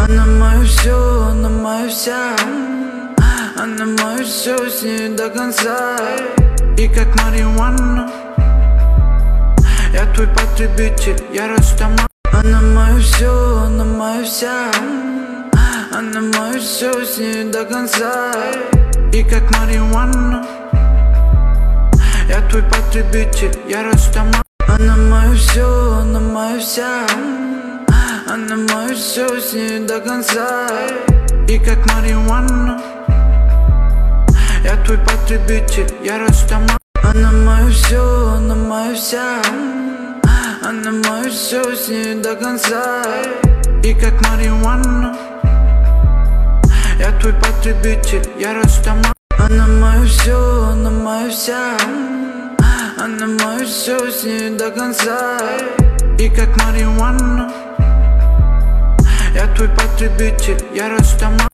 Она мое все, она моя вся. Она мое все, с ней до конца. И как марихуана, я твой потребитель, я растаман. Она мое все, она моя вся. Она мое все, с ней до конца. И как марихуана, я твой потребитель, я растаман. Она мое все, она моя вся. Она мое все, с ней до конца. И как марихуана, я твой потребитель, я растаман. Она мое все, она моя вся. Она мое все, с ней до конца. И как марихуана, я твой потребитель, я растаман. Она мое все, она моя вся. Она мое все, с ней до конца. И как марихуана, я твой потребитель, я растаман.